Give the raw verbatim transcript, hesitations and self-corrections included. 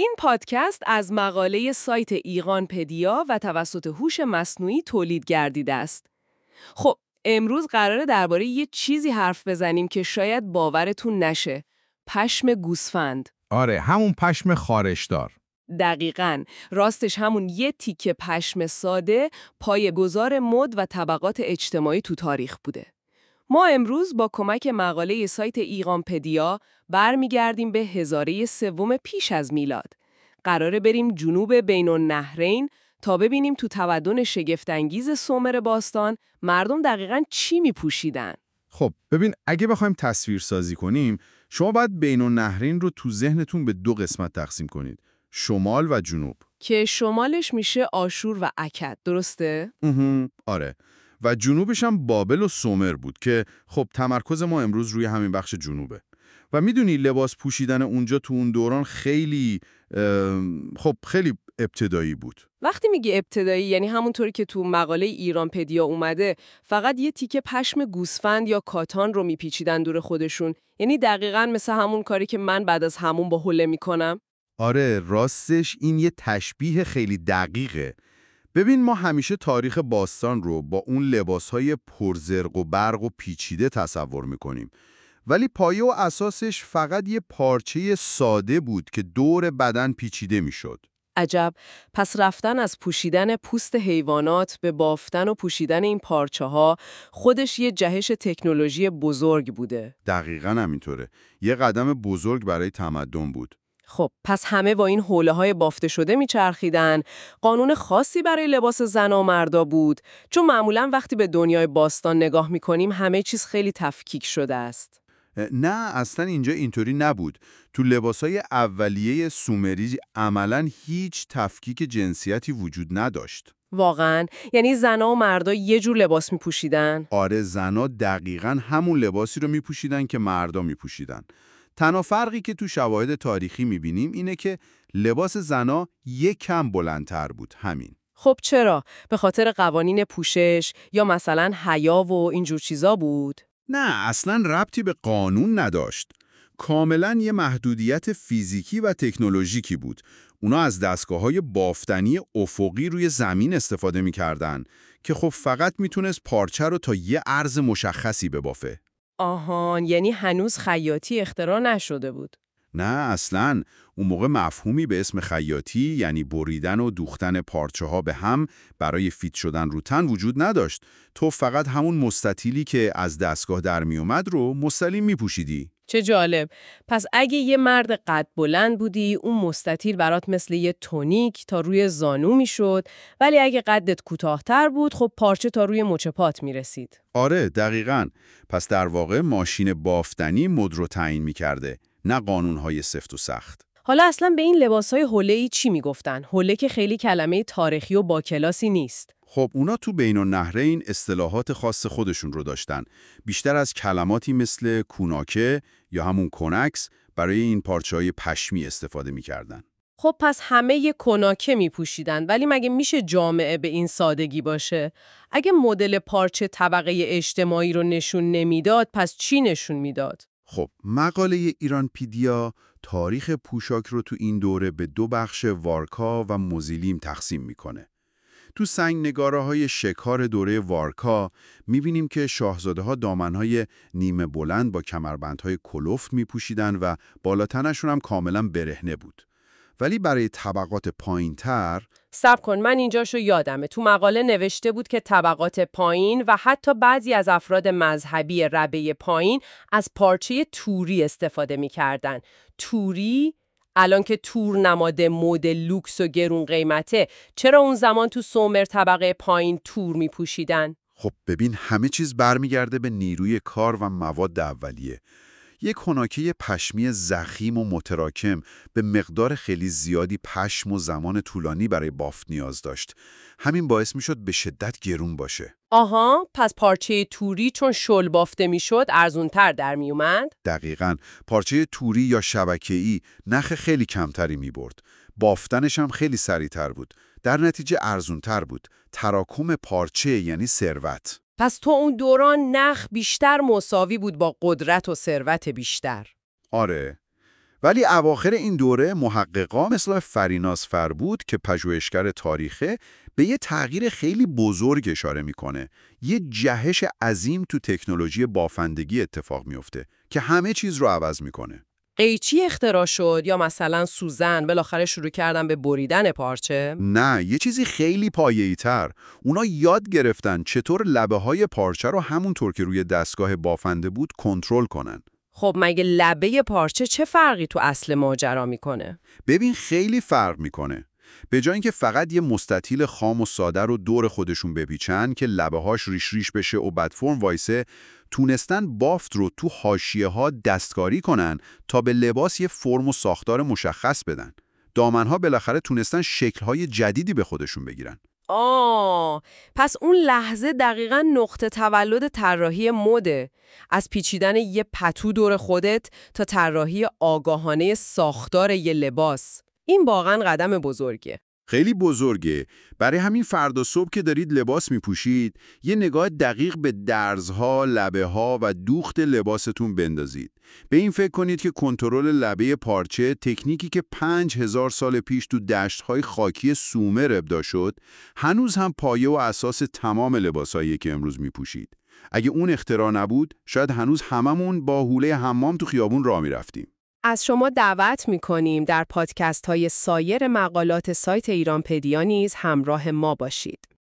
این پادکست از مقاله سایت ایقان‌پدیا و توسط هوش مصنوعی تولید گردیده است. خب، امروز قراره درباره یه چیزی حرف بزنیم که شاید باورتون نشه. پشم گوسفند. آره، همون پشم خارشدار. دقیقاً، راستش همون یه تیکه پشم ساده پایه‌گذار مد و طبقات اجتماعی تو تاریخ بوده. ما امروز با کمک مقاله سایت ایقان‌پدیا برمیگردیم به هزاره سوم پیش از میلاد. قراره بریم جنوب بین النهرین تا ببینیم تو تمدن شگفت‌انگیز سومر باستان مردم دقیقاً چی میپوشیدن. خب ببین، اگه بخوایم تصویر سازی کنیم، شما باید بین النهرین رو تو ذهنتون به دو قسمت تقسیم کنید. شمال و جنوب. که شمالش میشه آشور و اکد، درسته؟ آره. و جنوبش هم بابل و سومر بود که خب تمرکز ما امروز روی همین بخش جنوبه. و میدونی لباس پوشیدن اونجا تو اون دوران خیلی خب خیلی ابتدایی بود. وقتی میگی ابتدایی یعنی همونطوری که تو مقاله ایقان‌پدیا اومده فقط یه تیکه پشم گوسفند یا کاتان رو میپیچیدن دور خودشون، یعنی دقیقاً مثل همون کاری که من بعد از همون با حوله میکنم. آره، راستش این یه تشبیه خیلی دقیقه. ببین، ما همیشه تاریخ باستان رو با اون لباسهای پرزرق و برق و پیچیده تصور میکنیم. ولی پایه و اساسش فقط یه پارچه ساده بود که دور بدن پیچیده میشد. عجب، پس رفتن از پوشیدن پوست حیوانات به بافتن و پوشیدن این پارچه ها خودش یه جهش تکنولوژی بزرگ بوده. دقیقاً همینطوره. یه قدم بزرگ برای تمدن بود. خب پس همه با این حوله های بافته شده میچرخیدن. قانون خاصی برای لباس زن و مردا بود، چون معمولاً وقتی به دنیای باستان نگاه میکنیم همه چیز خیلی تفکیک شده است. نه، اصلا اینجا اینطوری نبود. تو لباسای اولیه سومری عملاً هیچ تفکیک جنسیتی وجود نداشت. واقعاً؟ یعنی زنها و مردا یه جور لباس میپوشیدن؟ آره، زنها دقیقاً همون لباسی رو میپوشیدن که مردا میپوشیدن. تنها فرقی که تو شواهد تاریخی میبینیم اینه که لباس زنها یک کم بلندتر بود، همین. خب چرا؟ به خاطر قوانین پوشش یا مثلا حیا و اینجور چیزا بود؟ نه، اصلاً ربطی به قانون نداشت. کاملاً یه محدودیت فیزیکی و تکنولوژیکی بود. اونا از دستگاه‌های بافتنی افقی روی زمین استفاده می‌کردن که خب فقط میتونست پارچه رو تا یه عرض مشخصی ببافه. آهان، یعنی هنوز خیاطی اختراع نشده بود. نه اصلاً، اون موقع مفهومی به اسم خیاطی یعنی بریدن و دوختن پارچه ها به هم برای فیت شدن رو تن وجود نداشت. تو فقط همون مستطیلی که از دستگاه در می اومد رو مستقیم می پوشیدی. چه جالب. پس اگه یه مرد قد بلند بودی اون مستطیل برات مثل یه تونیک تا روی زانو میشد، ولی اگه قدت کوتاه‌تر بود خب پارچه تا روی مچ پات میرسید. آره دقیقاً. پس در واقع ماشین بافتنی مد رو تعیین می کرده، نه قانون‌های سفت و سخت. حالا اصلا به این لباس‌های حوله‌ای چی میگفتن؟ حوله که خیلی کلمه تاریخی و با کلاسی نیست. خب اونا تو بین النهرین اصطلاحات خاص خودشون رو داشتن. بیشتر از کلماتی مثل کوناکه یا همون کنکس برای این پارچه‌های پشمی استفاده می‌کردن. خب پس همه یه کناکه میپوشیدن، ولی مگه میشه جامعه به این سادگی باشه؟ اگه مدل پارچه طبقه اجتماعی رو نشون نمیداد، پس چی نشون میداد؟ خب مقاله ایران‌پدیا تاریخ پوشاک رو تو این دوره به دو بخش وارکا و موزیلیم تقسیم میکنه. تو سنگ نگاره‌های شکار دوره وارکا می‌بینیم که شاهزاده‌ها دامن‌های نیمه بلند با کمربندهای کلفت می‌پوشیدن و بالاتنشون هم کاملاً برهنه بود. ولی برای طبقات پایین‌تر، صبر کن، من اینجاشو یادمه. تو مقاله نوشته بود که طبقات پایین و حتی بعضی از افراد مذهبی ربه پایین از پارچه توری استفاده می‌کردن. توری؟ الان که تور نماد مد لوکس و گرون قیمته، چرا اون زمان تو سومر طبقه پایین تور می‌پوشیدن؟ خب ببین، همه چیز برمیگرده به نیروی کار و مواد اولیه. یک کناکه پشمی ضخیم و متراکم به مقدار خیلی زیادی پشم و زمان طولانی برای بافت نیاز داشت. همین باعث میشد به شدت گرون باشه. آها، پس پارچه توری چون شل بافته میشد ارزونتر در می اومد؟ دقیقاً. پارچه توری یا شبکه‌ای نخ خیلی کمتری می برد. بافتنش هم خیلی سریعتر بود. در نتیجه ارزونتر بود. تراکم پارچه یعنی ثروت. پس تو اون دوران نخ بیشتر مساوی بود با قدرت و ثروت بیشتر. آره. ولی اواخر این دوره محققا مثل فریناز فربود که پژوهشگر تاریخه به یه تغییر خیلی بزرگ اشاره میکنه. یه جهش عظیم تو تکنولوژی بافندگی اتفاق میفته که همه چیز رو عوض میکنه. قیچی اختراع شد یا مثلا سوزن بالاخره شروع کردن به بریدن پارچه؟ نه، یه چیزی خیلی پایه‌ای‌تر. اونا یاد گرفتن چطور لبه‌های پارچه رو همونطور که روی دستگاه بافنده بود کنترل کنن. خب مگه لبه پارچه چه فرقی تو اصل ماجرا میکنه؟ ببین خیلی فرق میکنه. به جای اینکه فقط یه مستطیل خام و ساده رو دور خودشون بپیچن که لبه‌هاش ریش ریش بشه و بد فرم وایسه، تونستن بافت رو تو حاشیه‌ها دستکاری کنن تا به لباس یه فرم و ساختار مشخص بدن. دامنها بالاخره تونستن شکل‌های جدیدی به خودشون بگیرن. آه، پس اون لحظه دقیقاً نقطه تولد طراحی مده. از پیچیدن یه پتو دور خودت تا طراحی آگاهانه ساختار یه لباس. این واقعاً قدم بزرگیه. خیلی بزرگه. برای همین فردا صبح که دارید لباس میپوشید، یه نگاه دقیق به درزها، لبه‌ها و دوخت لباستون بندازید. به این فکر کنید که کنترل لبه پارچه، تکنیکی که پنج هزار سال پیش تو دشت‌های خاکی سومر ابداع شد، هنوز هم پایه و اساس تمام لباسایی که امروز میپوشید. اگه اون اختراع نبود، شاید هنوز هممون با حوله حمام تو خیابون راه میرفتیم. از شما دعوت می‌کنیم در پادکست های سایر مقالات سایت ایرانپدیا نیز همراه ما باشید.